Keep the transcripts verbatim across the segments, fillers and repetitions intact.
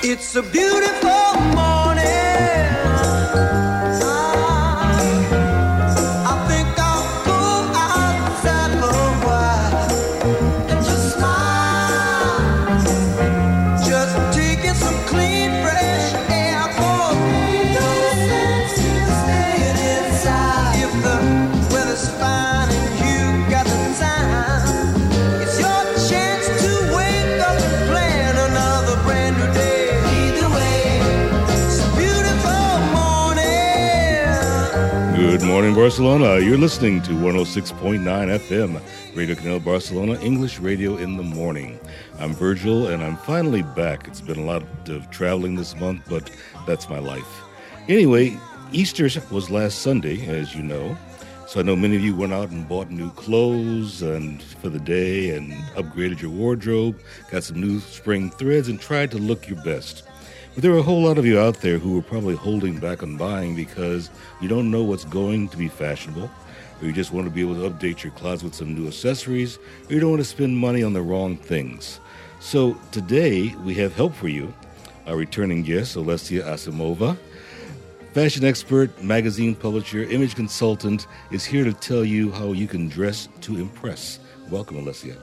It's a beautiful morning. I think I'll go outside for a while and just smile. Just taking some clean, fresh air. Oh, no sense in staying inside. If the weather's fine and you got the time, it's your chance to wake up and plan another brand new day. Good morning, Barcelona. You're listening to one oh six point nine F M, Radio Canal Barcelona, English radio in the morning. I'm Virgil, and I'm finally back. It's been a lot of traveling this month, but that's my life. Anyway, Easter was last Sunday, as you know. So I know many of you went out and bought new clothes and for the day and upgraded your wardrobe, got some new spring threads, and tried to look your best. But there are a whole lot of you out there who are probably holding back on buying because you don't know what's going to be fashionable, or you just want to be able to update your closet with some new accessories, or you don't want to spend money on the wrong things. So today we have help for you. Our returning guest, Olesya Asimova, fashion expert, magazine publisher, image consultant, is here to tell you how you can dress to impress. Welcome, Olesya.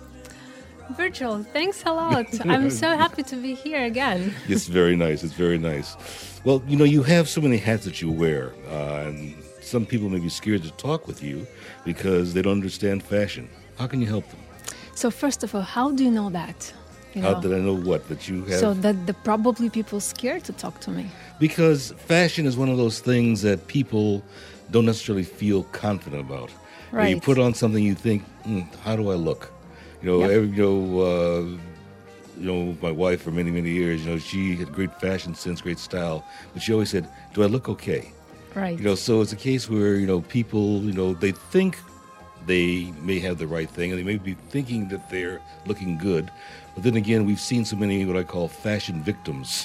Virgil, thanks a lot. I'm so happy to be here again. It's very nice. It's very nice. Well, you know, you have so many hats that you wear, uh, and some people may be scared to talk with you because they don't understand fashion. How can you help them? So first of all, how do you know that? You How know? did I know what? That you have? So that the probably people scared to talk to me. Because fashion is one of those things that people don't necessarily feel confident about. You know, Right. you put on something, you think, hmm, how do I look? You know, Yep. every, you know, uh, you know, my wife for many, many years, you know, she had great fashion sense, great style, but she always said, do I look okay? Right. You know, so it's a case where, you know, people, you know, they think they may have the right thing, and they may be thinking that they're looking good. But then again, we've seen so many what I call fashion victims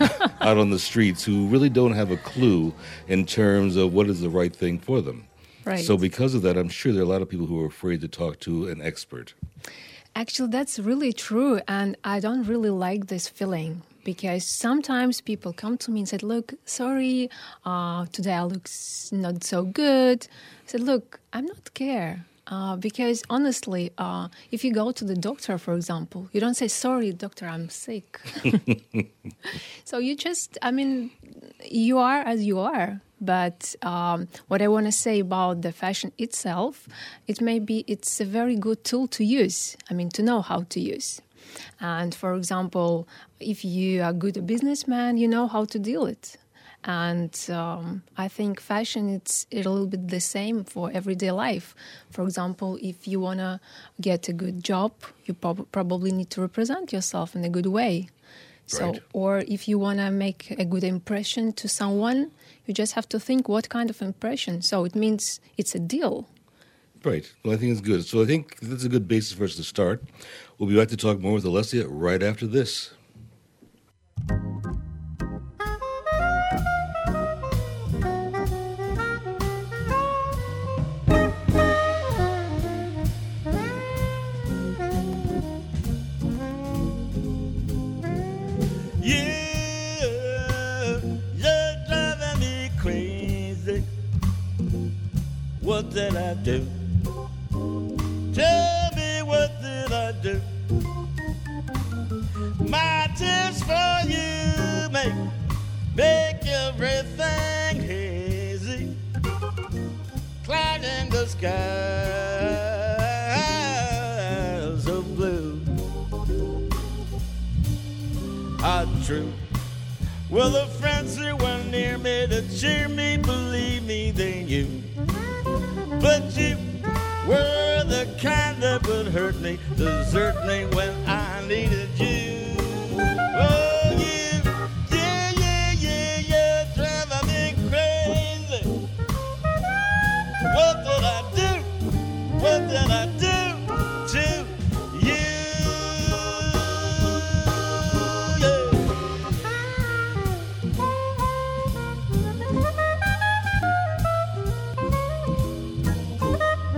out on the streets who really don't have a clue in terms of what is the right thing for them. Right. So because of that, I'm sure there are a lot of people who are afraid to talk to an expert. Actually, that's really true, and I don't really like this feeling because sometimes people come to me and said, look, sorry, uh, today I look s- not so good. I said, look, I'm not care. Uh, because honestly, uh, if you go to the doctor, for example, you don't say, sorry, doctor, I'm sick. So you just, I mean, you are as you are. But um, what I want to say about the fashion itself, it may be it's a very good tool to use. I mean, to know how to use. And for example, if you are good a businessman, you know how to deal it. And um, I think fashion, it's a little bit the same for everyday life. For example, if you want to get a good job, you prob- probably need to represent yourself in a good way. So, Right. or if you want to make a good impression to someone, you just have to think what kind of impression. So it means it's a deal. Right. Well, I think it's good. So I think that's a good basis for us to start. We'll be back to talk more with Olesya right after this. Yeah, you're driving me crazy. What did I do? Tell me, what did I do? My tears for you make make everything hazy, clouding the skies of blue. Are true. Well, the friends who were near me to cheer me, believe me, they knew. But you were the kind that would hurt me, desert me when I needed you. Oh, you, yeah, yeah, yeah, yeah, driving me crazy. What did I do? What did I do to you? Yeah.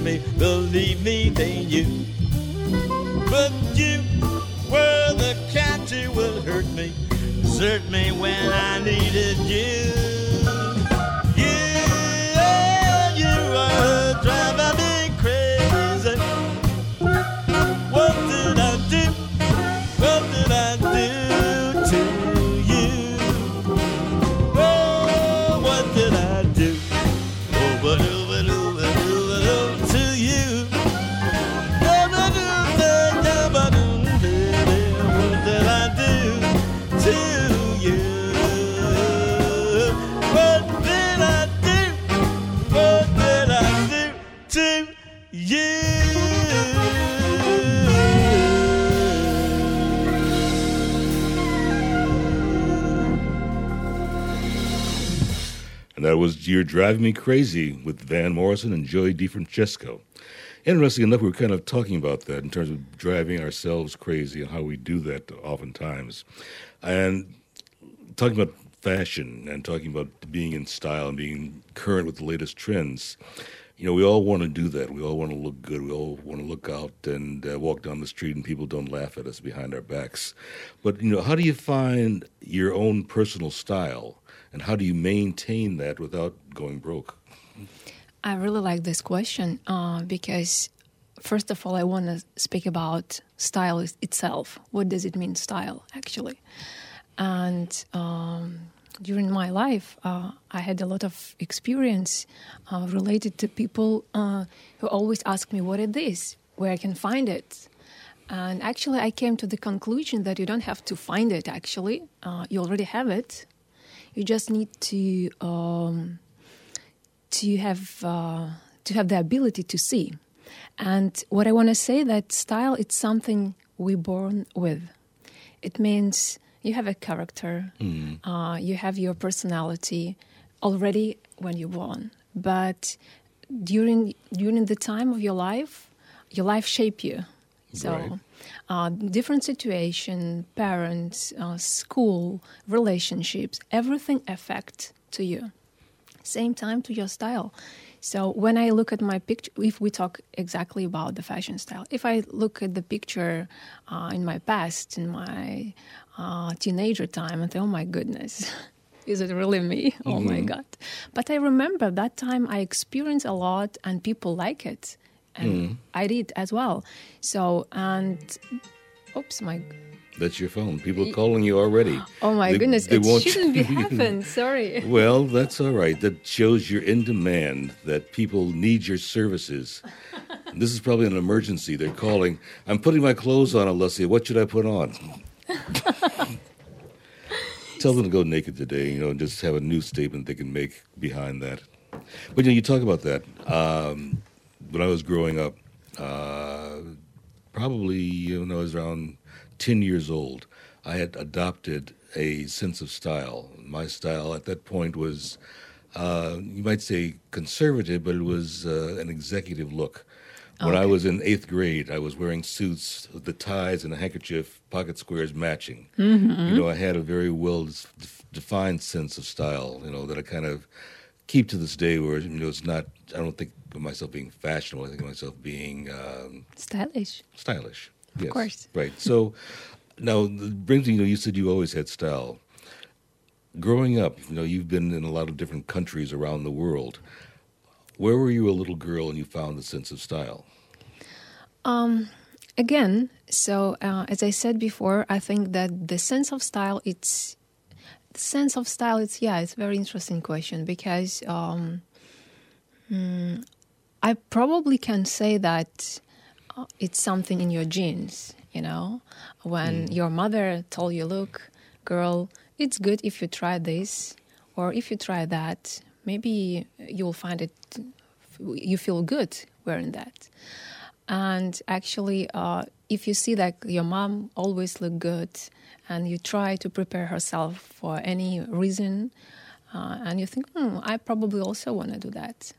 me believe me than you. But you were the kind who would hurt me, desert me when I needed you. You, you were driving me crazy. What did I do? What did I do to you? Oh, what did I do? Oh, but oh, but oh, but oh, but oh, to you. Oh, but oh, but oh, but oh, what did I do to you? What did I do? What did I do to you? And that was You're Driving Me Crazy with Van Morrison and Joey DeFrancesco. Interesting enough, we were kind of talking about that in terms of driving ourselves crazy and how we do that oftentimes. And talking about fashion and talking about being in style and being current with the latest trends. You know, we all want to do that. We all want to look good. We all want to look out and uh, walk down the street and people don't laugh at us behind our backs. But, you know, how do you find your own personal style? And how do you maintain that without going broke? I really like this question uh, because, first of all, I want to speak about style itself. What does it mean, style, actually? And um, during my life, uh, I had a lot of experience uh, related to people uh, who always ask me, what is this? Where I can find it? And actually, I came to the conclusion that you don't have to find it, actually. Uh, you already have it. You just need to um, to have uh, to have the ability to see. And what I want to say that style, it's something we're born with. It means you have a character, mm. uh, you have your personality already when you're born. But during during the time of your life, your life shape you. So, right. uh, different situation, parents, uh, school, relationships, everything affect to you. Same time to your style. So when I look at my picture, if we talk exactly about the fashion style, if I look at the picture uh, in my past, in my uh, teenager time, and think, oh my goodness, is it really me? Mm-hmm. Oh my God. But I remember that time I experienced a lot and people like it. And mm. I did as well. So, and, oops, my... That's your phone. People are calling you already. Oh, my they, goodness. They it shouldn't be happen. Sorry. Well, that's all right. That shows you're in demand, that people need your services. This is probably an emergency. They're calling. I'm putting my clothes on, Alessia. What should I put on? Tell them to go naked today, you know, and just have a new statement they can make behind that. But, you know, you talk about that. Um... When I was growing up, uh, probably when I was around ten years old, I had adopted a sense of style. My style at that point was, uh, you might say conservative, but it was uh, an executive look. When okay. I was in eighth grade, I was wearing suits with the ties and the handkerchief, pocket squares matching. Mm-hmm. You know, I had a very well-defined sense of style, you know, that I kind of keep to this day where, you know, it's not, I don't think of myself being fashionable. I think of myself being... Um, stylish. Stylish, yes. Of course. Right. So, now, it brings me, you know, you said you always had style. Growing up, you know, you've been in a lot of different countries around the world. Where were you a little girl and you found the sense of style? Um, again, so uh, as I said before, I think that the sense of style, it's... The sense of style, it's, yeah, it's a very interesting question because... Um, mm, I probably can say that uh, it's something in your genes, you know, when mm. your mother told you, look, girl, it's good if you try this, or if you try that, maybe you'll find it, you feel good wearing that. And actually, uh, if you see that your mom always look good and you try to prepare herself for any reason, uh, and you think, hmm, I probably also want to do that.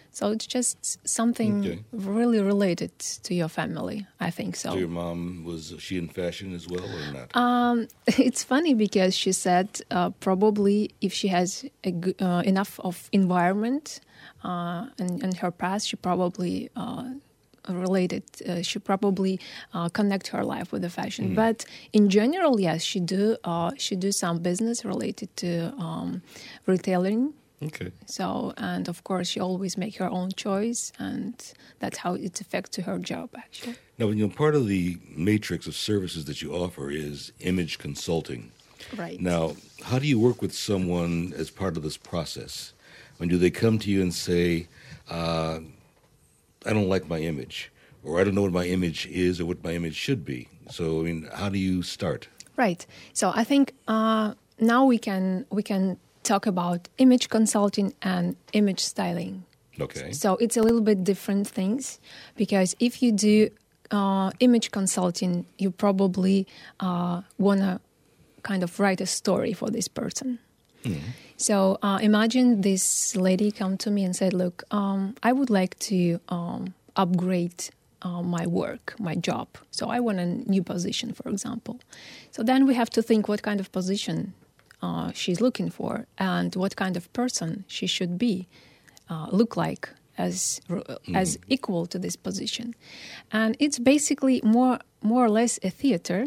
So it's just something Okay. really related to your family, I think so. So your mom, was she in fashion as well or not? Um, it's funny because she said uh, probably if she has a g- uh, enough of environment uh, in, in her past, she probably uh, related. Uh, she probably uh, connect her life with the fashion. But in general, yes, she do. Uh, she do some business related to um, retailing. Okay. So, and of course, she always make her own choice, and that's how it affects to her job, actually. Now, you know, part of the matrix of services that you offer is image consulting. Right. Now, how do you work with someone as part of this process? I mean, do they come to you and say, uh, I don't like my image, or I don't know what my image is or what my image should be? So, I mean, how do you start? Right. So I think uh, now we can we can talk about image consulting and image styling. Okay. So it's a little bit different things, because if you do uh, image consulting, you probably uh, want to kind of write a story for this person. So uh, imagine this lady come to me and said, look, um, I would like to um, upgrade uh, my work, my job. So I want a new position, for example. So then we have to think what kind of position uh, she's looking for and what kind of person she should be, uh, look like as as equal to this position. And it's basically more more or less a theater.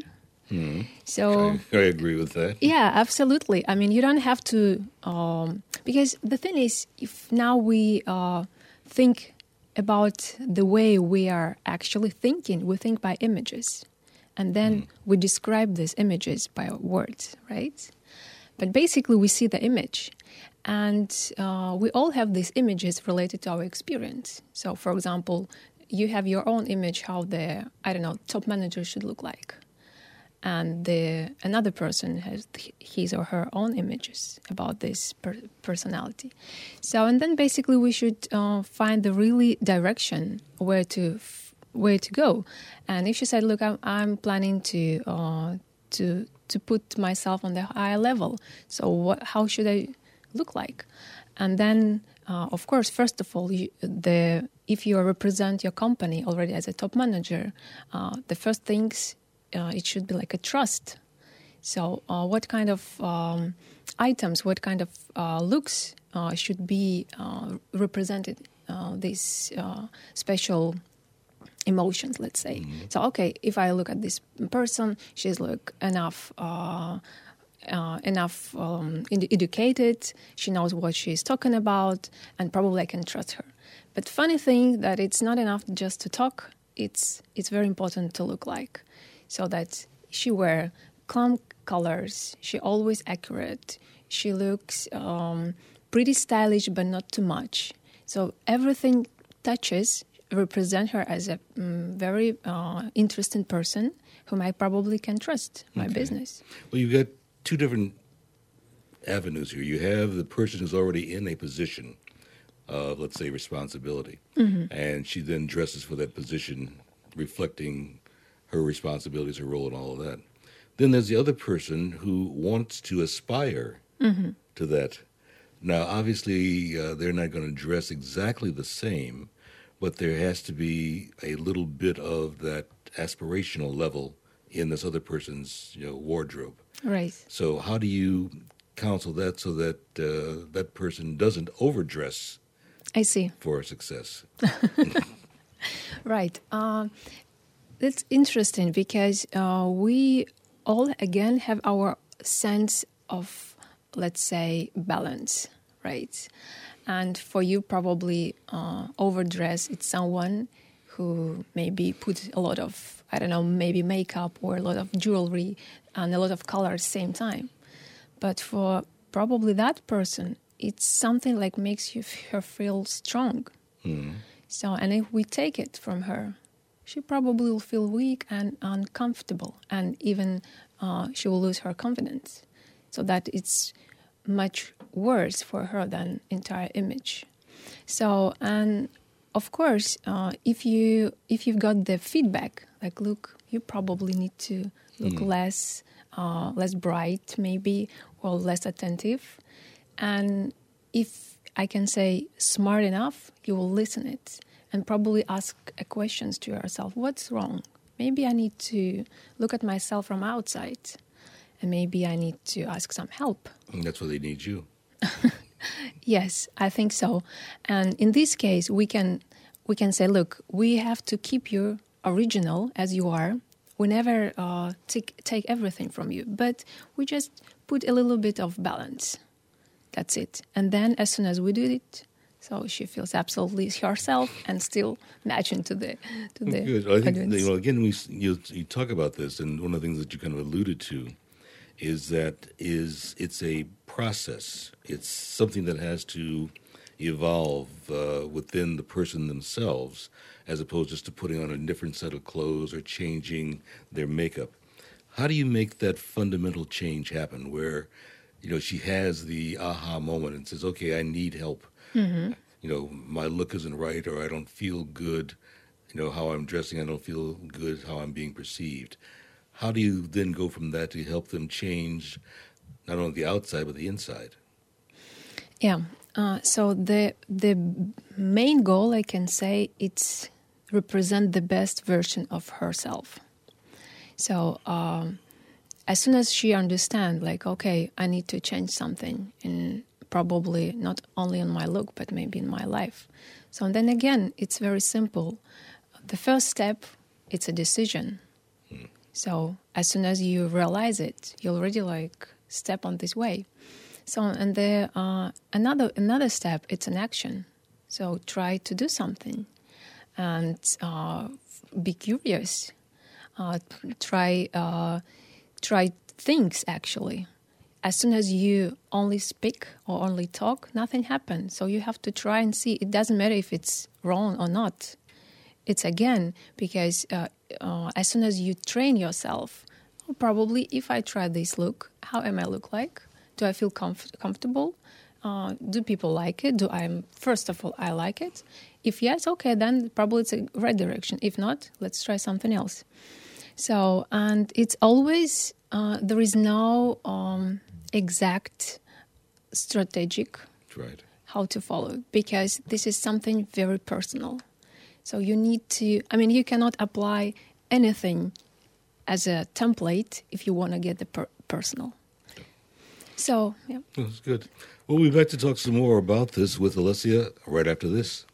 So I, I agree with that. yeah, absolutely. I mean, you don't have to, um, because the thing is, if now we uh, think about the way we are actually thinking, we think by images, and then we describe these images by words, right? But basically, we see the image, and uh, we all have these images related to our experience. So, for example, you have your own image how the, I don't know, top manager should look like. And the another person has his or her own images about this per- personality. So, and then basically we should uh, find the really direction where to f- where to go. And if she said, "Look, I'm, I'm planning to uh, to to put myself on the higher level, so what? How should I look like?" And then, uh, of course, first of all, you, the if you represent your company already as a top manager, uh, the first things. Uh, it should be like a trust. So uh, what kind of um, items, what kind of uh, looks uh, should be uh, represented, uh, these uh, special emotions, let's say. Mm-hmm. So, okay, if I look at this person, she's like enough uh, uh, enough um, educated, she knows what she's talking about, and probably I can trust her. But funny thing that it's not enough just to talk, it's it's very important to look like. So that she wear calm colors, she always accurate, she looks um, pretty stylish but not too much. So everything touches represent her as a um, very uh, interesting person whom I probably can trust my Okay. business. Well, you've got two different avenues here. You have the person who's already in a position of, let's say, responsibility, and she then dresses for that position, reflecting her responsibilities, her role, and all of that. Then there's the other person who wants to aspire to that. Now, obviously, uh, they're not going to dress exactly the same, but there has to be a little bit of that aspirational level in this other person's, you know, wardrobe. Right. So how do you counsel that so that uh, that person doesn't overdress I see. for success? Right. Um, that's interesting because uh, we all, again, have our sense of, let's say, balance, right? And for you, probably uh, overdress, it's someone who maybe put a lot of, I don't know, maybe makeup or a lot of jewelry and a lot of color at the same time. But for probably that person, it's something like makes you her feel strong. Mm. So, and if we take it from her, she probably will feel weak and uncomfortable, and even uh, she will lose her confidence. So that it's much worse for her than entire image. So, and of course, uh, if you if you've got the feedback, like, look, you probably need to look mm. less uh, less bright, maybe, or less attentive, and if I can say smart enough, you will listen it and probably ask a questions to yourself. What's wrong? Maybe I need to look at myself from outside, and maybe I need to ask some help. And that's why they need you. Yes, I think so. And in this case, we can we can say, look, we have to keep you original as you are. We never uh, take take everything from you, but we just put a little bit of balance. That's it. And then as soon as we do it, so she feels absolutely herself and still matching to the to the Good. I think, audience. you know, again, we you, you talk about this, and one of the things that you kind of alluded to is that is it's a process. It's something that has to evolve uh, within the person themselves, as opposed just to putting on a different set of clothes or changing their makeup. How do you make that fundamental change happen where, you know, she has the aha moment and says, okay, I need help. Mm-hmm. You know, my look isn't right, or I don't feel good. You know, how I'm dressing, I don't feel good, how I'm being perceived. How do you then go from that to help them change not only the outside, but the inside? Yeah. Uh, so the the main goal, I can say, it's represent the best version of herself. So um, as soon as she understands, like, okay, I need to change something, in probably not only in my look, but maybe in my life. So then again, it's very simple. The first step, it's a decision. Hmm. So as soon as you realize it, you already like step on this way. So and the uh, another another step, it's an action. So try to do something, and uh, be curious. Uh, try uh, try things actually. As soon as you only speak or only talk, nothing happens. So you have to try and see. It doesn't matter if it's wrong or not. It's again because uh, uh, as soon as you train yourself, oh, probably if I try this look, how am I look like? Do I feel comf- comfortable? Uh, do people like it? Do I, first of all, I like it? If yes, okay, then probably it's a right direction. If not, let's try something else. So, and it's always, uh, there is no um, exact strategic Right. how to follow, because this is something very personal. So you need to, I mean, you cannot apply anything as a template if you want to get the per- personal. So, yeah. That's good. We'll be back to talk some more about this with Alessia right after this.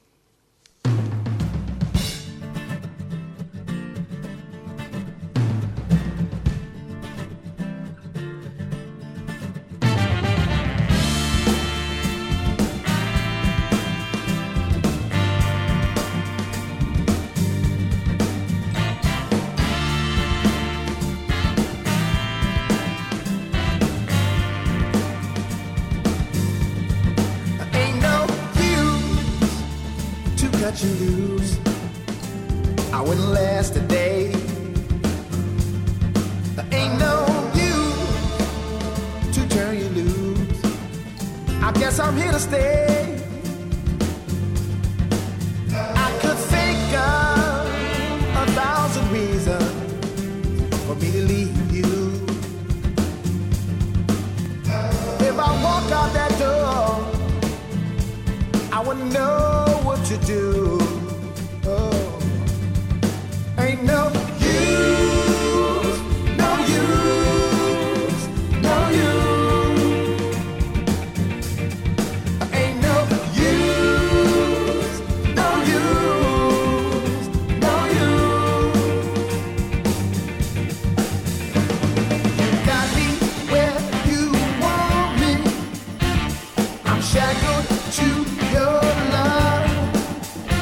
Ain't no use to cut you loose. I wouldn't last a day. There ain't no use to turn you loose. I guess I'm here to stay. I could think of a thousand reasons for me to leave you. If I walk out that door, I wouldn't know what to do. Oh, ain't no use, no use, no use. Ain't no use, no use, no use. You got me where you want me. I'm shackled to your love.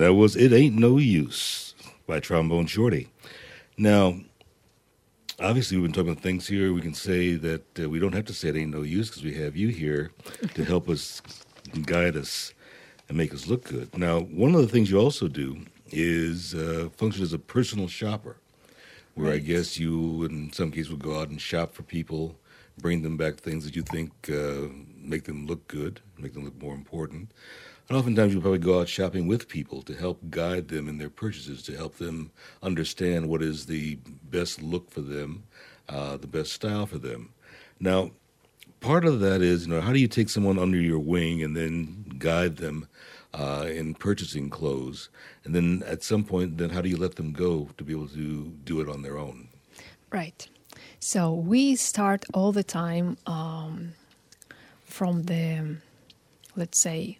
That was It Ain't No Use by Trombone Shorty. Now, obviously, we've been talking about things here. We can say that uh, we don't have to say it ain't no use because we have you here to help us and guide us and make us look good. Now, one of the things you also do is uh, function as a personal shopper, where right. I guess you, in some cases, would go out and shop for people, bring them back things that you think uh, make them look good, make them look more important. And oftentimes you'll probably go out shopping with people to help guide them in their purchases, to help them understand what is the best look for them, uh, the best style for them. Now, part of that is, you know, how do you take someone under your wing and then guide them uh, in purchasing clothes? And then at some point, then how do you let them go to be able to do it on their own? Right. So we start all the time um, from the, let's say,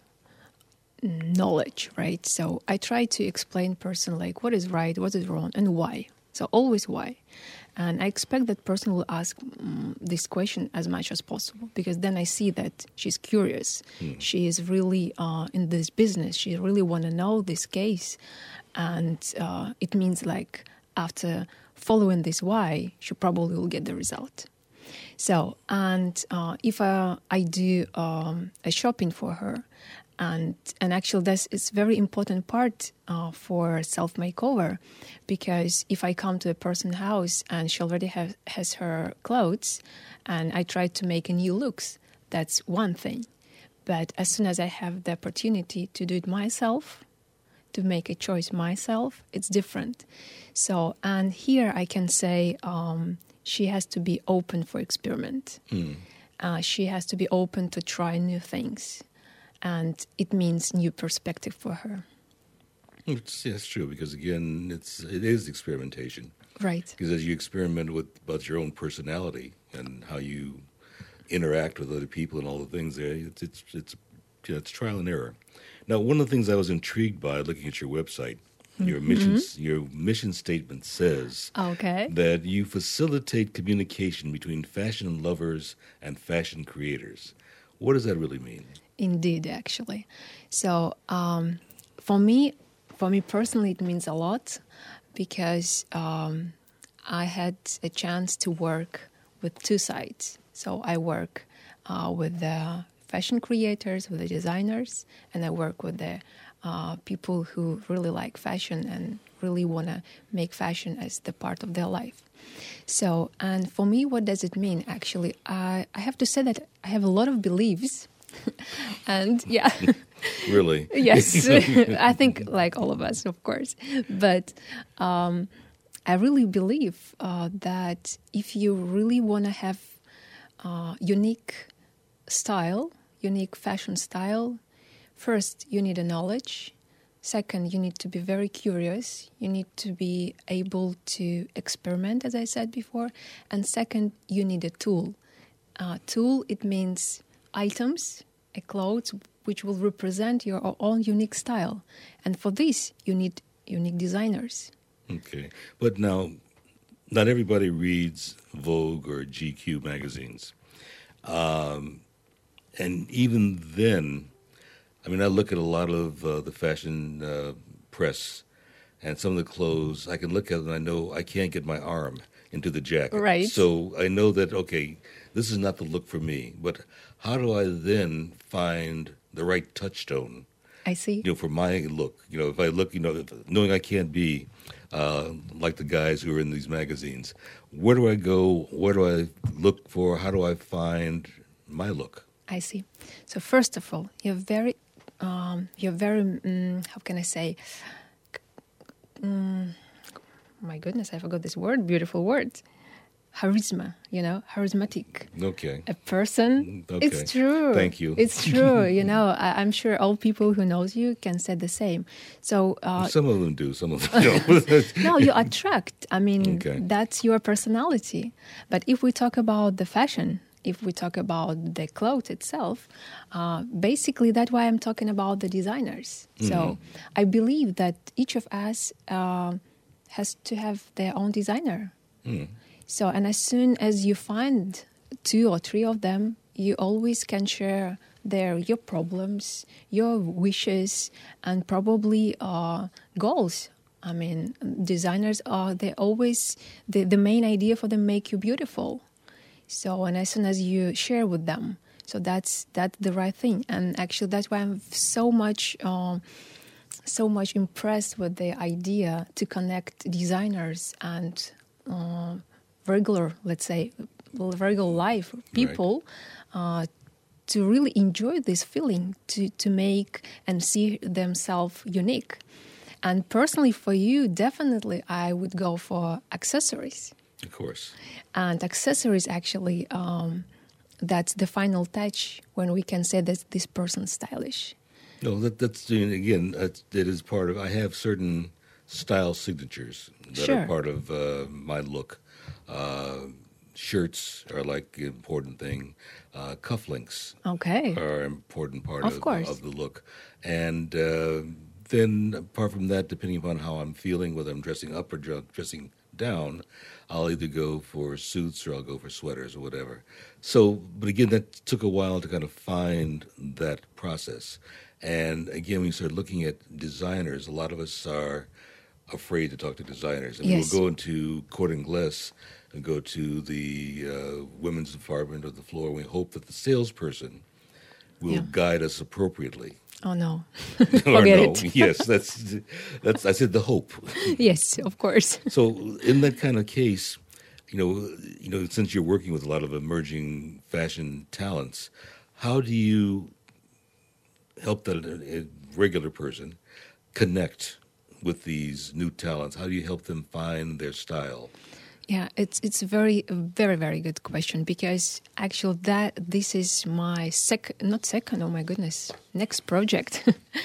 knowledge, right? So I try to explain person like what is right, what is wrong, and why. So always why. And I expect that person will ask um, this question as much as possible, because then I see that she's curious. Mm. She is really uh, in this business. She really want to know this case. And uh, it means like after following this why, she probably will get the result. So, and uh, if uh, I do um, a shopping for her, And and actually, this is very important part uh, for self-makeover, because if I come to a person's house and she already have, has her clothes and I try to make a new looks, that's one thing. But as soon as I have the opportunity to do it myself, to make a choice myself, it's different. So, and here I can say um, she has to be open for experiment. Mm. Uh, she has to be open to try new things. And it means new perspective for her. It's, that's true, because again, it's it is experimentation, right? Because as you experiment with about your own personality and how you interact with other people and all the things there, it's it's it's you know, it's trial and error. Now, one of the things I was intrigued by looking at your website, your mm-hmm. mission your mission statement says okay. that you facilitate communication between fashion lovers and fashion creators. What does that really mean? Indeed, actually. So um, for me, for me personally, it means a lot, because um, I had a chance to work with two sides. So I work uh, with the fashion creators, with the designers, and I work with the uh, people who really like fashion and really want to make fashion as the part of their life. So, and for me, what does it mean? Actually, I, I have to say that I have a lot of beliefs. And yeah. Really? Yes. I think like all of us, of course. But um, I really believe uh, that if you really want to have uh, unique style, unique fashion style, first you need a knowledge. Second, you need to be very curious. You need to be able to experiment, as I said before. And second, you need a tool. Uh, tool, it means items, a clothes which will represent your own unique style. And for this, you need unique designers. Okay. But now, not everybody reads Vogue or G Q magazines. Um, and even then, I mean, I look at a lot of uh, the fashion uh, press and some of the clothes. I can look at it and I know I can't get my arm into the jacket. Right. So I know that, okay, this is not the look for me. But how do I then find the right touchstone? I see. You know, for my look. You know, if I look, you know, if, knowing I can't be uh, like the guys who are in these magazines, where do I go? Where do I look for? How do I find my look? I see. So first of all, you're very, um, you're very, um, how can I say, um, my goodness, I forgot this word, beautiful word. Charisma, you know, charismatic. Okay. A person. Okay. It's true. Thank you. It's true. You know, I, I'm sure all people who knows you can say the same. So uh, some of them do, some of them don't. No, you attract. I mean, okay. That's your personality. But if we talk about the fashion, if we talk about the clothes itself, uh, basically that's why I'm talking about the designers. Mm-hmm. So I believe that each of us uh, has to have their own designer. Mm. So, and as soon as you find two or three of them, you always can share they're your problems, your wishes, and probably uh, goals. I mean, designers are, they always, the, the main idea for them make you beautiful. So, and as soon as you share with them, so that's that's the right thing. And actually, that's why I'm so much, um, so much impressed with the idea to connect designers and uh, regular, let's say, regular life people right. uh, to really enjoy this feeling, to to make and see themselves unique. And personally, for you, definitely, I would go for accessories. Of course. And accessories, actually, um, that's the final touch when we can say that this person's stylish. No, that, that's, again, that, that is part of, I have certain style signatures that sure. are part of uh, my look. Uh, shirts are like an important thing. Uh, cufflinks okay. are an important part of, of, course. of the look. And uh, then, apart from that, depending upon how I'm feeling, whether I'm dressing up or dressing down, I'll either go for suits or I'll go for sweaters or whatever. So, but again, that took a while to kind of find that process. And again, when you start looking at designers, a lot of us are afraid to talk to designers. And yes. we'll go into Court Inglés and go to the uh, women's department or the floor, and we hope that the salesperson will yeah. guide us appropriately. Oh, no. Forget no. it. Yes, that's, that's, I said the hope. Yes, of course. So in that kind of case, you know, you know, since you're working with a lot of emerging fashion talents, how do you help that a regular person connect with these new talents? How do you help them find their style? Yeah, it's it's a very, very, very good question, because actually that this is my second, not second, oh my goodness, next project.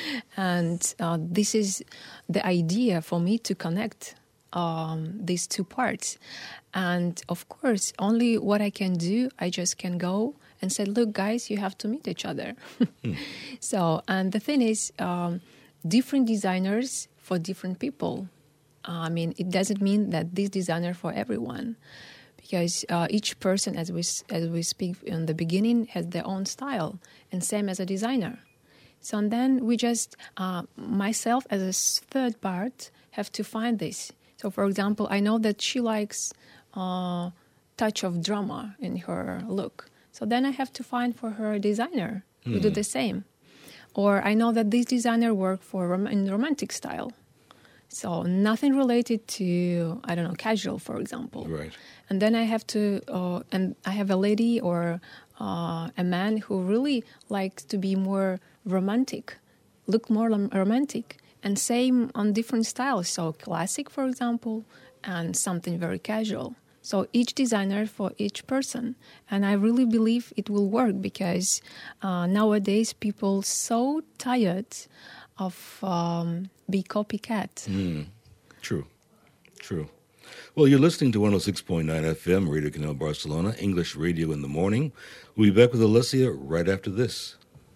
And uh, this is the idea for me to connect um, these two parts. And of course, only what I can do, I just can go and say, look, guys, you have to meet each other. hmm. So, and the thing is, um, different designers for different people. Uh, I mean, it doesn't mean that this designer for everyone, because uh, each person, as we as we speak in the beginning, has their own style, and same as a designer. So and then we just, uh, myself as a third part, have to find this. So, for example, I know that she likes uh, touch of drama in her look. So then I have to find for her a designer who mm. do the same. Or I know that this designer work for rom- in romantic style. So nothing related to, I don't know, casual, for example. Right. And then I have to, uh, and I have a lady or uh, a man who really likes to be more romantic, look more romantic, and same on different styles. So classic, for example, and something very casual. So each designer for each person. And I really believe it will work, because uh, nowadays people so tired of um, be copycat. Mm, true, true. Well, you're listening to one oh six point nine F M, Radio Canal Barcelona, English radio in the morning. We'll be back with Alessia right after this.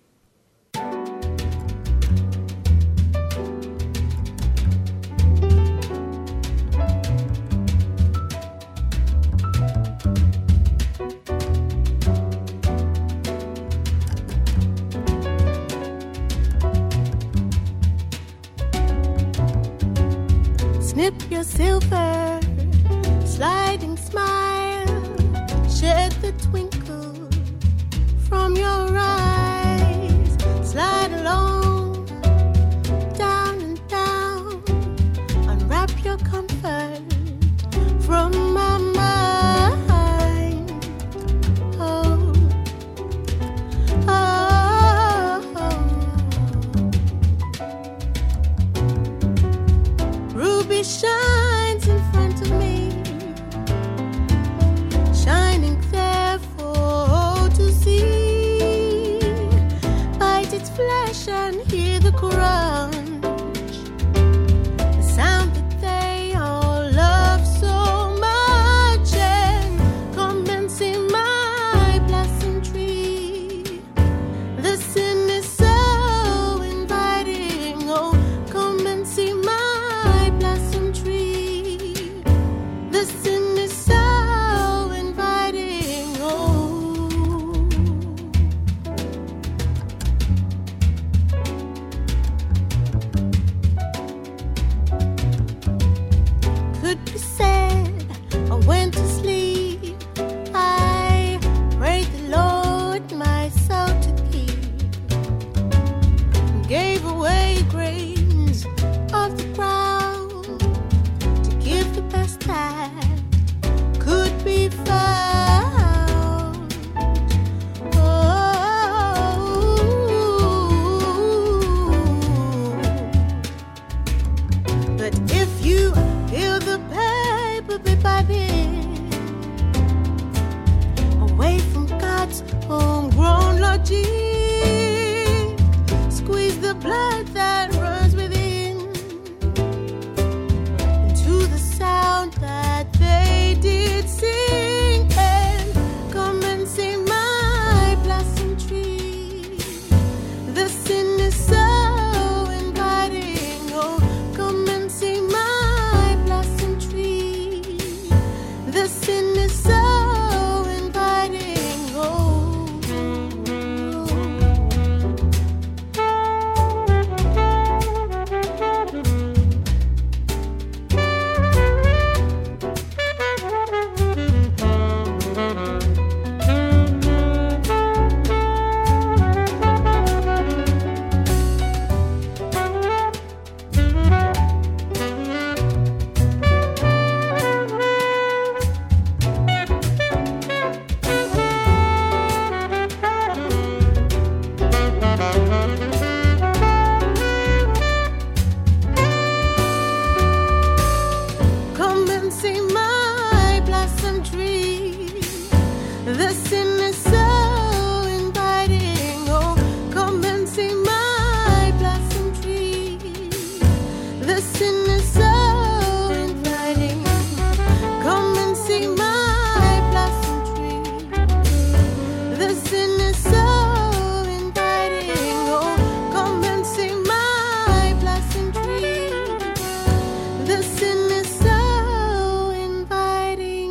Snip your silver, sliding smile, shed the twinkle from your eyes, slide along, down and down, unwrap your comfort from my mind. Oh, oh, oh. Ruby shines in front of me, shining there for all to see. could be said. I went to sleep. I prayed the Lord my soul to keep. Gave away grains of the ground to give the best that could be found. Oh, but if you feel the paper bit by bit away from God's homegrown logic, squeeze the blood that runs within into the sound that they did sing, and come and see my blossom tree. The sin is so inviting. Oh, come and see my blossom tree. The sin is so inviting. Oh. Come and see my blossom tree. The sin is so inviting. Oh, come and see my blossom tree. The sin is so inviting. Come and see my blossom tree. The sin is so inviting. Oh, come and see my blossom tree. The sin is so inviting.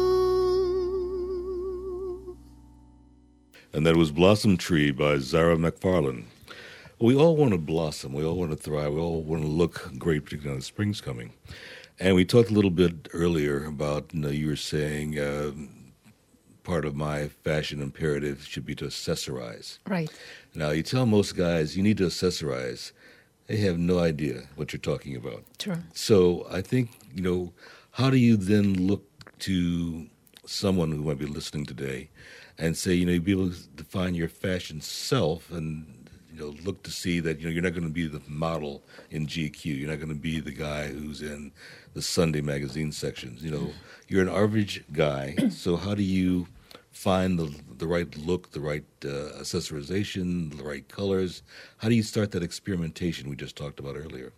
And that was Blossom Tree by Zara McFarlane. We all want to blossom. We all want to thrive. We all want to look great, particularly now the spring's coming. And we talked a little bit earlier about, you know, you were saying uh, part of my fashion imperative should be to accessorize. Right. Now, you tell most guys you need to accessorize. They have no idea what you're talking about. True. So I think, you know, how do you then look to someone who might be listening today and say, you know, you'd be able to define your fashion self and, you know, look to see that, you know, you're not going to be the model in G Q. You're not going to be the guy who's in the Sunday magazine sections. You know, you're an average guy. So how do you find the the right look, the right uh, accessorization, the right colors? How do you start that experimentation we just talked about earlier?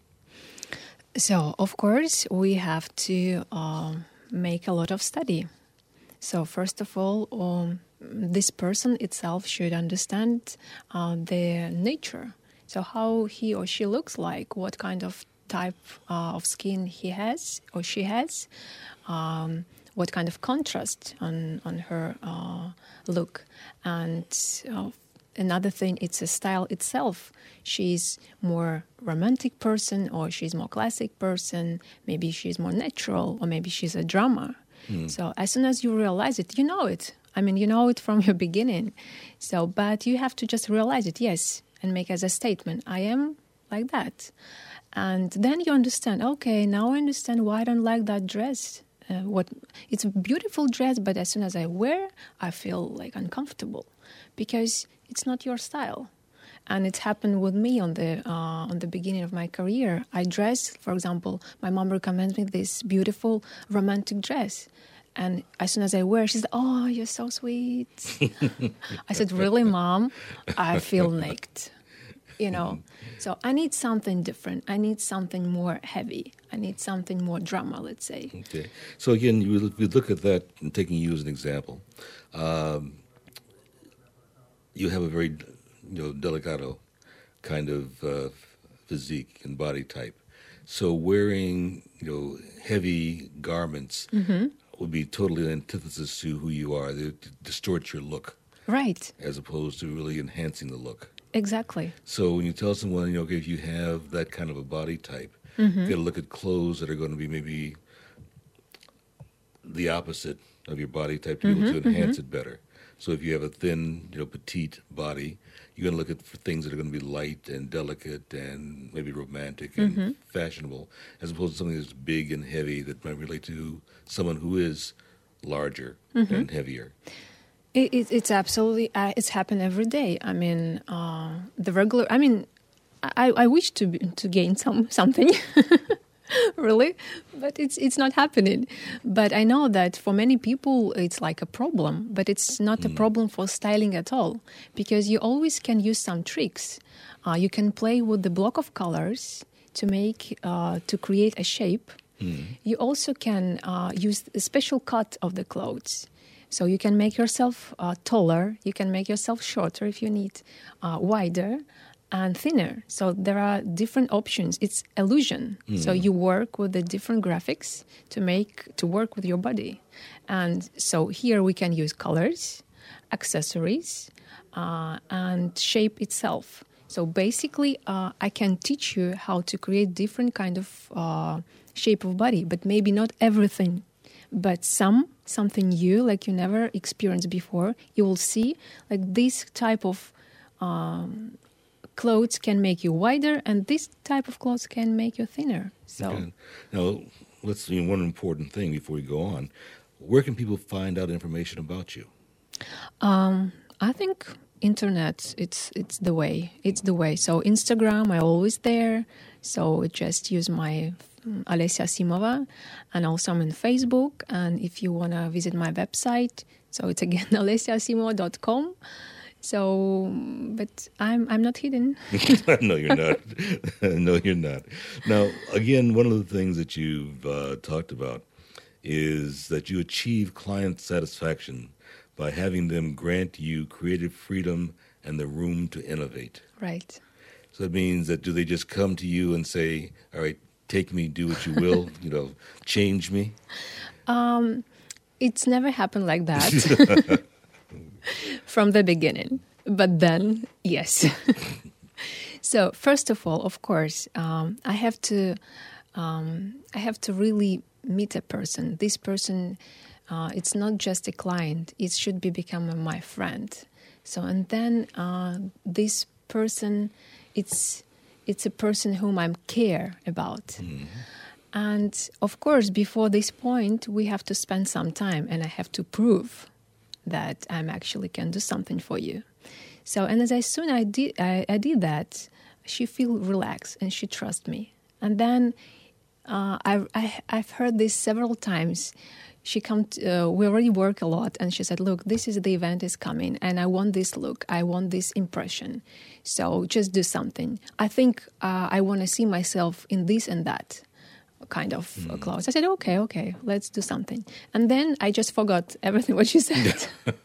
So, of course, we have to um, make a lot of study. So, first of all, um, this person itself should understand uh, their nature. So, how he or she looks like, what kind of type uh, of skin he has or she has, um, what kind of contrast on, on her uh, look. And uh, another thing, it's a style itself. She's more romantic person, or she's more classic person. Maybe she's more natural, or maybe she's a drama. Mm. So as soon as you realize it, you know it. I mean, you know it from your beginning. So, but you have to just realize it, yes, and make as a statement, I am like that. And then you understand, okay, now I understand why I don't like that dress. Uh, what it's a beautiful dress, but as soon as I wear, I feel like uncomfortable because it's not your style. And it happened with me on the uh, on the beginning of my career. I dress, for example, my mom recommends me this beautiful romantic dress. And as soon as I wear, she said, "Oh, you're so sweet." I said, "Really, Mom? I feel naked." You know, so I need something different. I need something more heavy. I need something more drama, let's say. Okay. So again, you, you look at that, and taking you as an example, um, you have a very, you know, delicato kind of uh, physique and body type. So wearing, you know, heavy garments mm-hmm. would be totally an antithesis to who you are. They distort your look. Right. As opposed to really enhancing the look. Exactly. So when you tell someone, you know, okay, if you have that kind of a body type, mm-hmm. you got to look at clothes that are going to be maybe the opposite of your body type to be able to enhance it better. So if you have a thin, you know, petite body, you're going to look at for things that are going to be light and delicate and maybe romantic and fashionable, as opposed to something that's big and heavy that might relate to someone who is larger and heavier. It, it, it's absolutely, uh, it's happened every day. I mean, uh, the regular, I mean, I, I wish to be, to gain some something, really, but it's it's not happening. But I know that for many people it's like a problem, but it's not a problem for styling at all, because you always can use some tricks. Uh, you can play with the block of colors to make uh, to create a shape. You also can uh, use a special cut of the clothes. So you can make yourself uh, taller, you can make yourself shorter if you need, uh, wider and thinner. So there are different options. It's illusion. So you work with the different graphics to make, to work with your body. And so here we can use colors, accessories, uh, and shape itself. So basically, uh, I can teach you how to create different kind of uh, shape of body, but maybe not everything. But some, something new, like you never experienced before, you will see like this type of um, clothes can make you wider, and this type of clothes can make you thinner. So Okay. Now, let's see, one important thing before we go on. Where can people find out information about you? um, I think internet, it's it's the way. It's the way. So Instagram, I'm always there. So just use my um, Alessia Simova, and also I'm on Facebook. And if you want to visit my website, so it's again alessia simova dot com. So, but I'm I'm not hidden. No, you're not. No, you're not. Now, again, one of the things that you've uh, talked about is that you achieve client satisfaction by having them grant you creative freedom and the room to innovate. Right. So that means that do they just come to you and say, all right, take me, do what you will, you know, change me? Um, it's never happened like that from the beginning. But then, yes. So first of all, of course, um, I have to, um, I have to really meet a person. This person, uh, it's not just a client. It should be become my friend. So and then uh, this person, it's it's a person whom I care about. Mm-hmm. And of course, before this point, we have to spend some time, and I have to prove that I actually can do something for you. So, and as I soon I did, I, I did that, she feel relaxed and she trust me. And then uh, I, I, I've heard this several times. She come. To, uh, we already work a lot, and she said, "Look, this is the event is coming, and I want this look. I want this impression. So just do something. I think uh, I want to see myself in this and that kind of mm. uh, clothes." I said, "Okay, okay, let's do something." And then I just forgot everything what she said,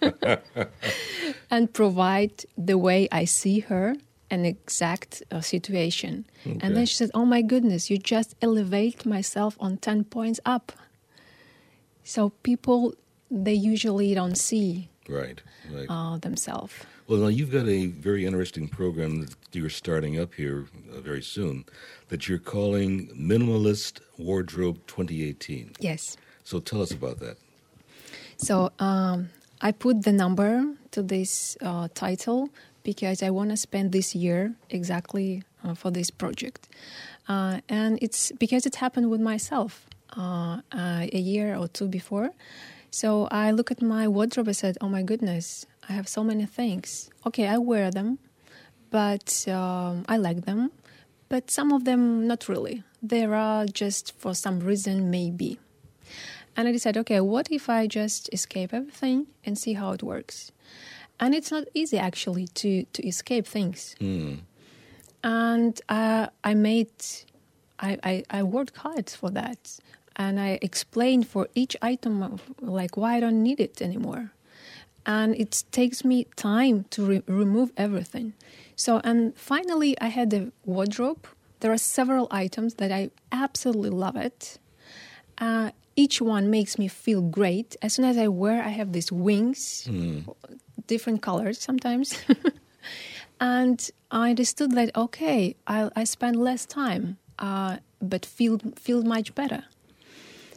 and provide the way I see her an exact uh, situation. Okay. And then she said, "Oh my goodness, you just elevate myself on ten points up." So people, they usually don't see right, right. Uh, themselves. Well, now you've got a very interesting program that you're starting up here uh, very soon that you're calling Minimalist Wardrobe twenty eighteen. Yes. So tell us about that. So um, I put the number to this uh, title because I want to spend this year exactly uh, for this project. Uh, and it's because it happened with myself. Uh, uh, a year or two before. So I look at my wardrobe and said, oh my goodness, I have so many things. Okay, I wear them, but um, I like them. But some of them, not really. They are just for some reason, maybe. And I decided, okay, what if I just escape everything and see how it works? And it's not easy, actually, to, to escape things. Mm. And uh, I made, I, I, I worked hard for that. And I explained for each item, like, why I don't need it anymore. And it takes me time to re- remove everything. So, and finally, I had a wardrobe. There are several items that I absolutely love it. Uh, each one makes me feel great. As soon as I wear, I have these wings, mm. different colors sometimes. And I understood that, okay, I'll, I spend less time, uh, but feel feel much better.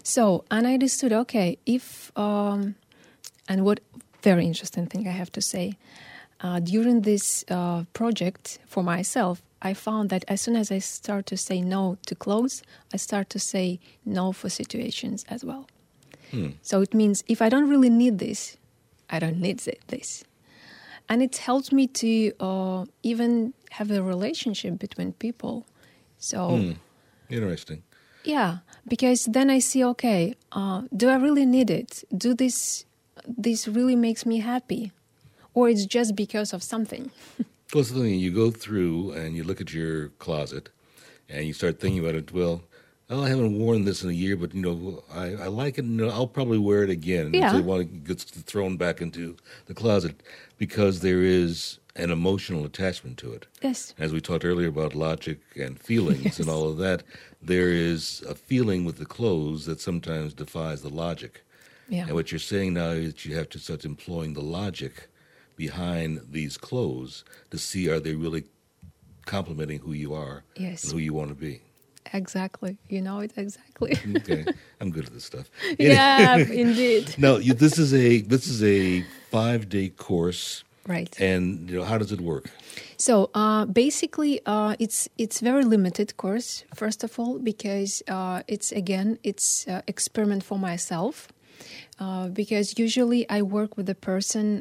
So, and I understood, okay, if, um, and what very interesting thing I have to say, uh, during this uh, project for myself, I found that as soon as I start to say no to clothes, I start to say no for situations as well. Hmm. So it means if I don't really need this, I don't need this. And it helps me to uh, even have a relationship between people. So, Hmm. Interesting. yeah, because then I see, okay, uh, do I really need it? Do this, this really makes me happy? Or it's just because of something? Well, it's the thing, you go through and you look at your closet and you start thinking about it, well, oh, I haven't worn this in a year, but, you know, I, I like it, and I'll probably wear it again. Yeah. And so you want to get thrown back into the closet because there is an emotional attachment to it. Yes. As we talked earlier about logic and feelings Yes. and all of that, there is a feeling with the clothes that sometimes defies the logic. Yeah. And what you're saying now is that you have to start employing the logic behind these clothes to see, are they really complementing who you are Yes. and who you want to be. Exactly. You know it exactly. Okay, I'm good at this stuff. Yeah, indeed. Now, you, this is a this is a five day course, Right. and you know, how does it work? So uh, basically, uh, it's it's very limited course. First of all, because uh, it's again it's uh, experiment for myself. Uh, because usually I work with a person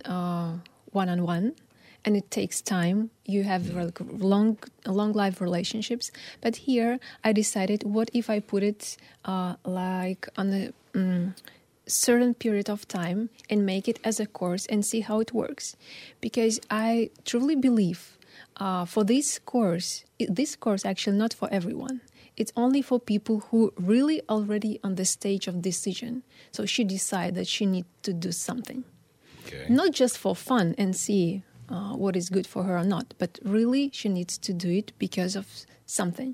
one on one, and it takes time. You have like long long life relationships. But here I decided, what if I put it uh, like on a um, certain period of time and make it as a course and see how it works? Because I truly believe uh, for this course, this course actually not for everyone. It's only for people who really already on the stage of decision. So she decided that she needs to do something. Okay. Not just for fun and see uh, what is good for her or not, but really she needs to do it because of something.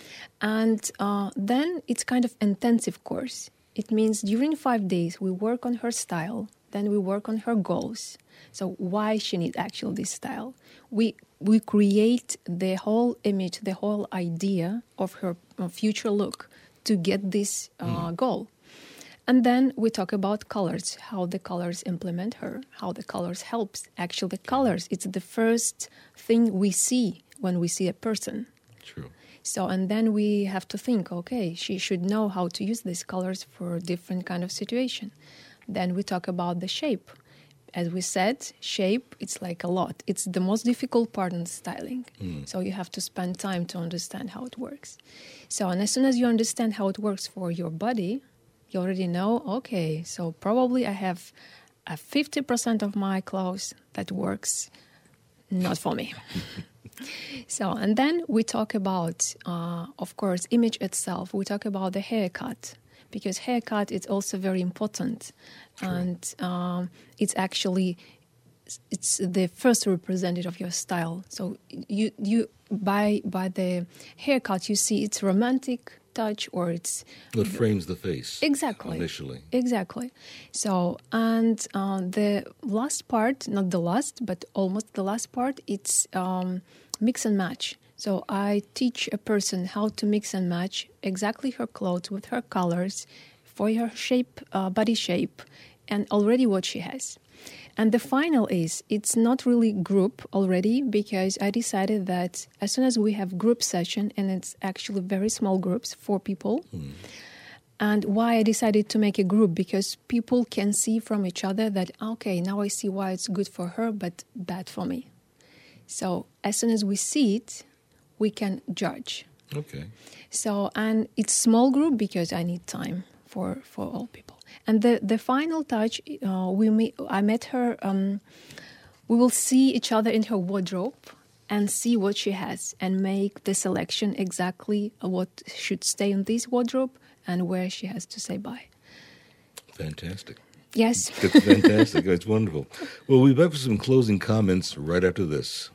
And uh, then it's kind of intensive course. It means during five days we work on her style, then we work on her goals. So why she needs actually this style? We we create the whole image, the whole idea of her uh, future look to get this uh, mm. goal. And then we talk about colors, how the colors implement her, how the colors helps. Actually, the colors, it's the first thing we see when we see a person. True. So, and then we have to think, okay, she should know how to use these colors for different kind of situation. Then we talk about the shape. As we said, shape, it's like a lot. It's the most difficult part in styling. Mm. So you have to spend time to understand how it works. So, and as soon as you understand how it works for your body, you already know, okay, so probably I have a fifty percent of my clothes that works not for me. So, and then we talk about, uh, of course, image itself. We talk about the haircut, because haircut is also very important. True. And um, it's actually, it's the first representative of your style. So you you by by the haircut, you see it's romantic touch, or it's... What frames the face. Exactly. Initially. Exactly. So, and uh, the last part, not the last, but almost the last part, it's um, mix and match. So I teach a person how to mix and match exactly her clothes with her colors for her shape, uh, body shape, and already what she has. And the final is, it's not really group already, because I decided that as soon as we have group session, and it's actually very small groups, four people. Mm. And why I decided to make a group, because people can see from each other that, okay, now I see why it's good for her, but bad for me. So as soon as we see it, we can judge. Okay. So, and it's small group because I need time for, for all people. And the, the final touch, uh, we meet, I met her, um, we will see each other in her wardrobe and see what she has and make the selection exactly what should stay in this wardrobe and where she has to say bye. Fantastic. Yes. It's fantastic. It's wonderful. Well, we'll be back with some closing comments right after this.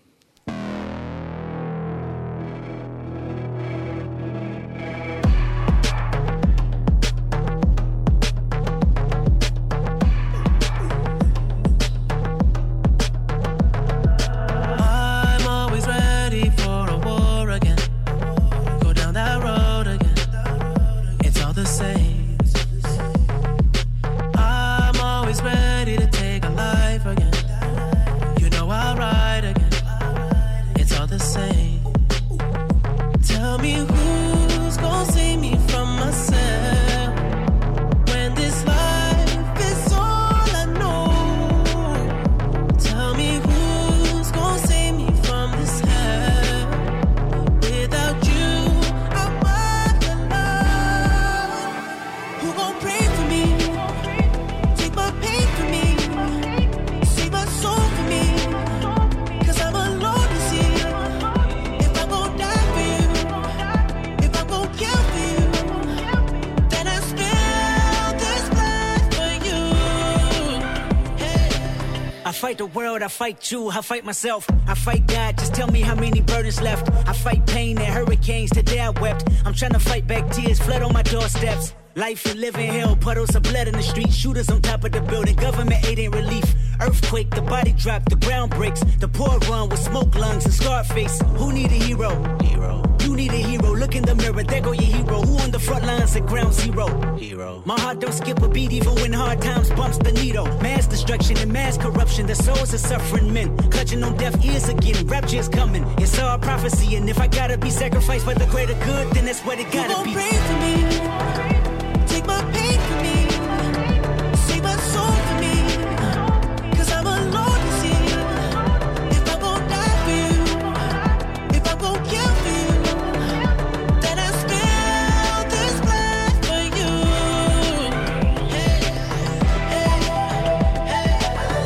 fight the world, I fight you, I fight myself, I fight God. Just tell me how many burdens left. I fight pain and hurricanes, today I wept. I'm trying to fight back tears, flood on my doorsteps. Life and living hell, puddles of blood in the street, shooters on top of the building, government aid ain't relief. Earthquake, the body drop, the ground breaks, the poor run with smoke lungs and scarred face. Who need a hero? Hero. You need a hero, look in the mirror, there go your hero. Who on the front lines at ground zero? Hero. My heart don't skip a beat even when hard times bumps the needle. Mass destruction and mass corruption, the souls of suffering men, clutching on deaf ears again, rapture's coming. It's all prophecy, and if I gotta be sacrificed for the greater good, then that's what it gotta You be. gon' pray for me. Take my pain for me, save my soul for me, cause I'm alone to see. If I gon' die for you, if I gon' kill for you, then I spill this blood for you. Hey, hey, hey,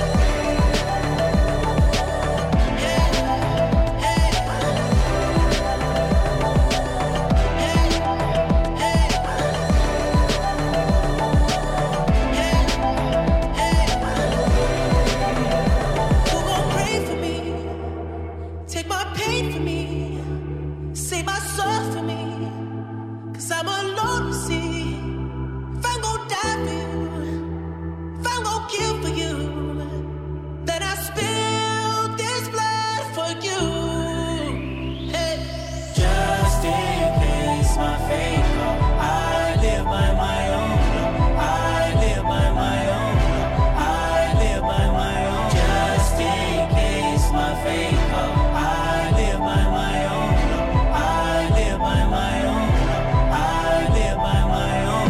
Who gon' pray for me? Take my pain for me, save my soul for me, cause I'm alone to see. If I'm gon' die for you, if I'm gon' kill for you, then I spill this blood for you. Hey. Just in case my fate come, I live by my own law. I live by my own law. I live by my own. Just in case my fate come, I live by my own law. I live by my own law. I live by my own.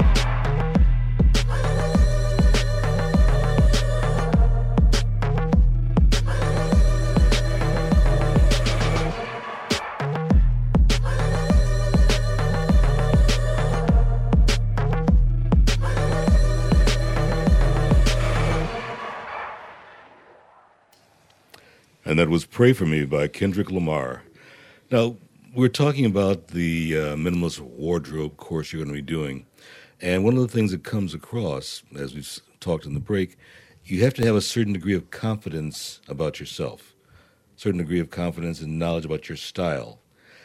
And that was Pray For Me by Kendrick Lamar. Now, we're talking about the uh, minimalist wardrobe course you're going to be doing. And one of the things that comes across, as we s- talked in the break, you have to have a certain degree of confidence about yourself, certain degree of confidence and knowledge about your style.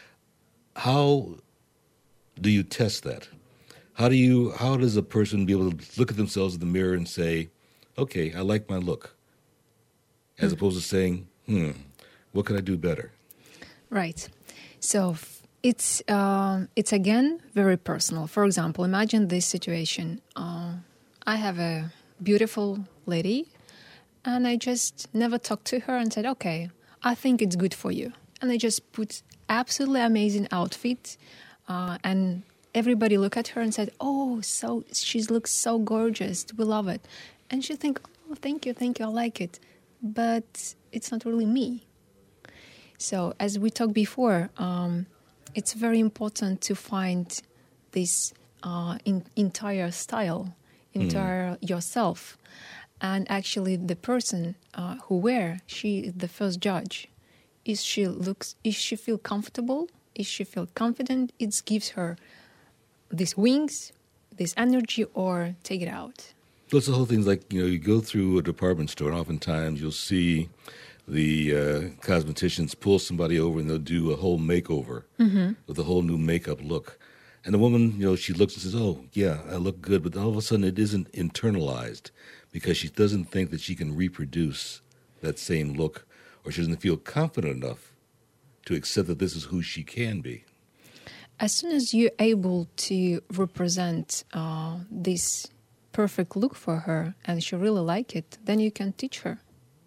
How do you test that? How do you? How does a person be able to look at themselves in the mirror and say, okay, I like my look, as opposed to saying, hmm, what could I do better? Right. So f- it's uh, it's again very personal. For example, imagine this situation. Uh, I have a beautiful lady, and I just never talked to her and said, "Okay, I think it's good for you," and I just put absolutely amazing outfit, uh, and everybody look at her and said, "Oh, so she looks so gorgeous. We love it," and she think, "Oh, thank you, thank you, I like it," but it's not really me. So, as we talked before, um, it's very important to find this uh, in, entire style, entire yourself, and actually the person uh, who wear, she is the first judge. Is she looks? Is she feel comfortable? Is she feel confident? It gives her these wings, this energy, or take it out. That's the whole thing. Like, you know, you go through a department store, and oftentimes you'll see the uh, cosmeticians pull somebody over and they'll do a whole makeover with a whole new makeup look. And the woman, you know, she looks and says, oh, yeah, I look good. But all of a sudden it isn't internalized because she doesn't think that she can reproduce that same look, or she doesn't feel confident enough to accept that this is who she can be. As soon as you're able to represent uh, this perfect look for her and she really like it, then you can teach her.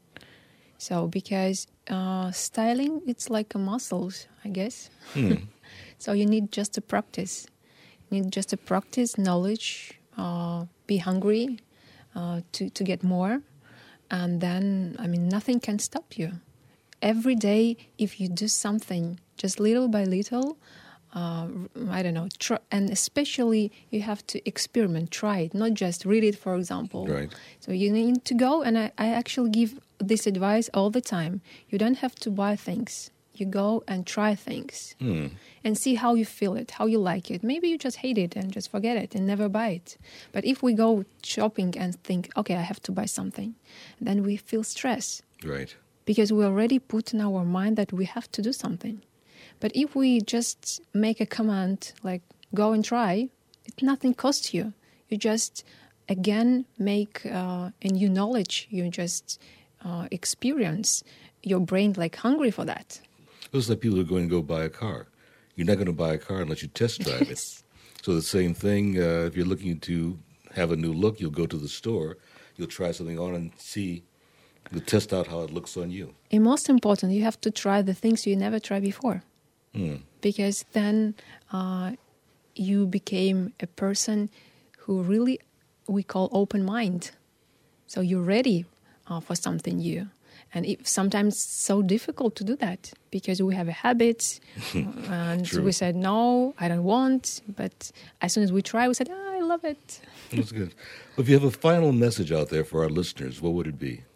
So because uh, styling, it's like a muscles, I guess. Hmm. So you need just to practice. You need just to practice knowledge, uh, be hungry uh, to, to get more. And then, I mean, nothing can stop you. Every day, if you do something just little by little, uh, I don't know, try, and especially you have to experiment, try it, not just read it, for example. Right. So you need to go, and I, I actually give this advice all the time. You don't have to buy things. you go and try things Hmm. and see how you feel it, how you like it. Maybe you just hate it and just forget it and never buy it. But if we go shopping and think, okay, I have to buy something, then we feel stress Right. because we already put in our mind that we have to do something. But if we just make a command like go and try, it nothing costs you. You just again make uh, a new knowledge. You just uh, experience your brain like hungry for that. It's like people are going to go buy a car. You're not going to buy a car unless you test drive it. So the same thing, uh, if you're looking to have a new look, you'll go to the store, you'll try something on and see, you'll test out how it looks on you. And most important, you have to try the things you never tried before. Hmm. Because then uh, you became a person who really, we call open mind. So you're ready uh, for something new. And it, sometimes it's so difficult to do that because we have a habit and True. we said, no, I don't want. But as soon as we try, we said, oh, I love it. That's good. If you have a final message out there for our listeners, what would it be?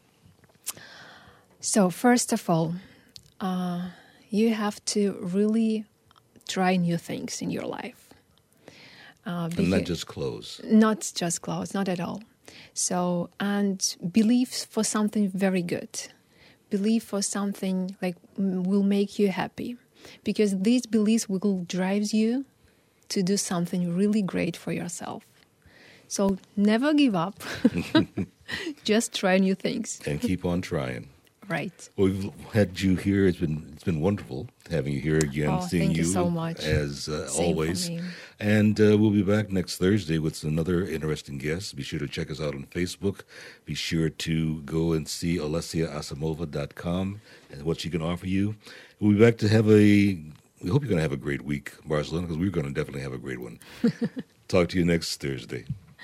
So first of all, uh, you have to really try new things in your life. Uh, And not beca- just clothes. Not just clothes, not at all. So, and believe for something very good. Believe for something like mm, will make you happy. Because these beliefs will drive you to do something really great for yourself. So never give up. Just try new things. And keep on trying. Right. Well, we've had you here. It's been it's been wonderful having you here again, Oh, seeing thank you so much. as uh, Same for always. me. And uh, we'll be back next Thursday with another interesting guest. Be sure to check us out on Facebook. Be sure to go and see Alessia Asimova dot com and what she can offer you. We'll be back to have a. We hope you're going to have a great week, Barcelona, because we're going to definitely have a great one. Talk to you next Thursday.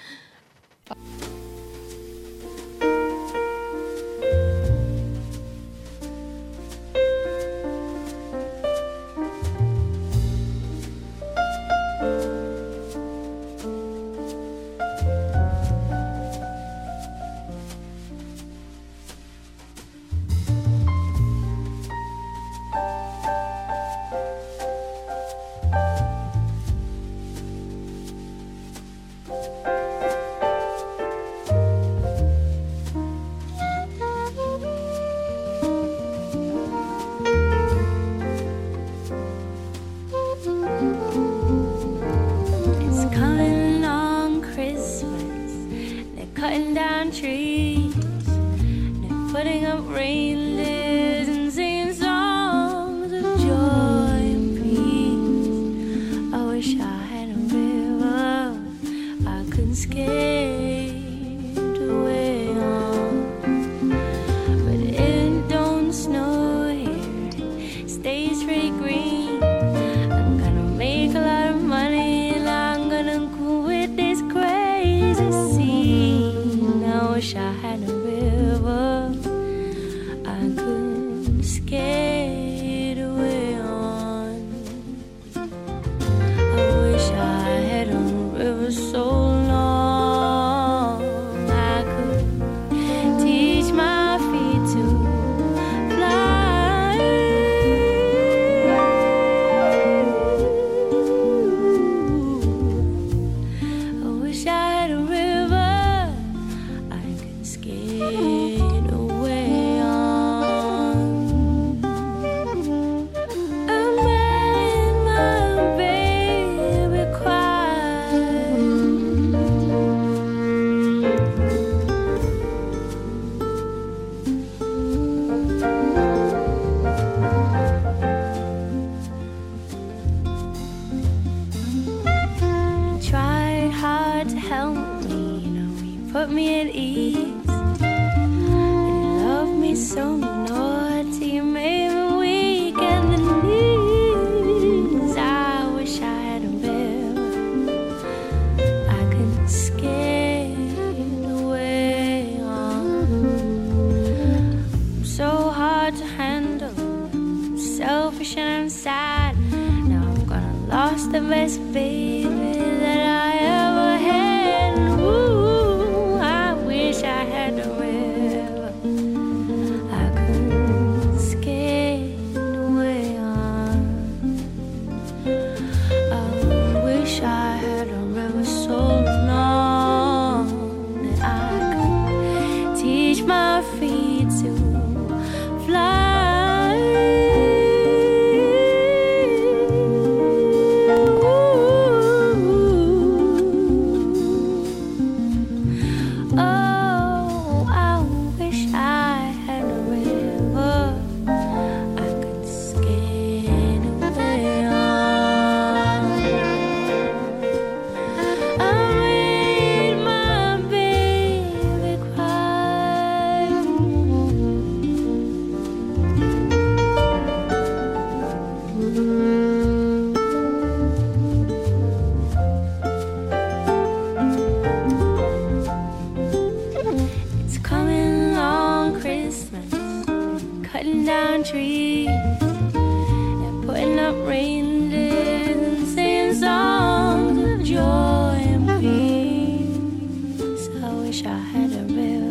It's coming on Christmas. They're cutting down trees. They're putting up reindeers and singing songs of joy and peace. I wish I had a river I could skate away on. But it don't snow here. It stays pretty green. I'm gonna make a lot of money and I'm gonna go with this crazy scene. I wish I had a river I could skate away on. I wish I had a river so long I could teach my feet to fly. I wish I had a river I could skate away on. I'm letting my baby cry. You tried hard to help me, you know, you put me at ease. You love me so naughty, you made me weak at the knees. I wish I had a river I could skate away on. I'm so hard to handle, I'm selfish and I'm sad. Now I'm gonna lost the best baby that I ever had. Ooh, I wish I had a river I could Oh, I wish I had a river I could skate away on. I made my baby cry. It's coming on Christmas, cutting down trees and putting up reindeer and singing songs of joy and peace. I wish I had a river